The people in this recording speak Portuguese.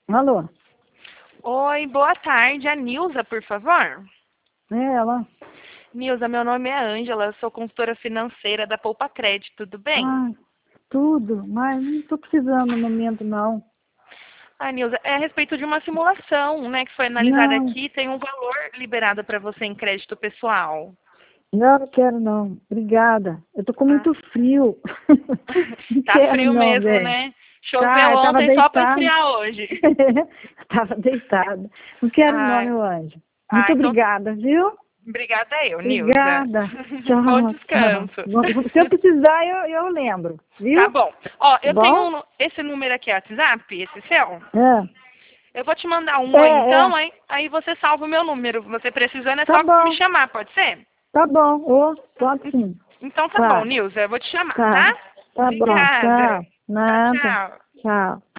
Alô? Oi, boa tarde. A Nilza, por favor. É ela. Nilza, meu nome é Ângela, sou consultora financeira da Poupa Crédito, tudo bem? Ah, tudo, mas não estou precisando no momento, não. Ah, Nilza, é a respeito de uma simulação, né, que foi analisada Não, aqui, tem um valor liberado para você em crédito pessoal. não quero, não. Obrigada. Eu tô com Ah, muito frio. Não tá quero, frio não, mesmo, velho. né? Choveu Tá, eu tava ontem só para deitada. esfriar hoje. Tava deitada. Não quero, não, Ai, meu anjo. Muito então, obrigada, viu? obrigada eu, Nilza. Obrigada. Bom Tchau, tchau. descanso. Se eu precisar, eu lembro, Tá viu? bom. Ó, Tá eu bom? tenho esse número aqui, WhatsApp, esse seu. É, Eu vou te mandar um oi é. então, hein? Aí você salva o meu número. Você precisando é Tá só me bom, chamar, pode ser? tá bom. Ô, pode sim. Então tá bom, Tá. Nilza. Eu vou te chamar, Tá, tá? tá bom, Obrigada. tchau. Tchau, Nada, tchau. tchau.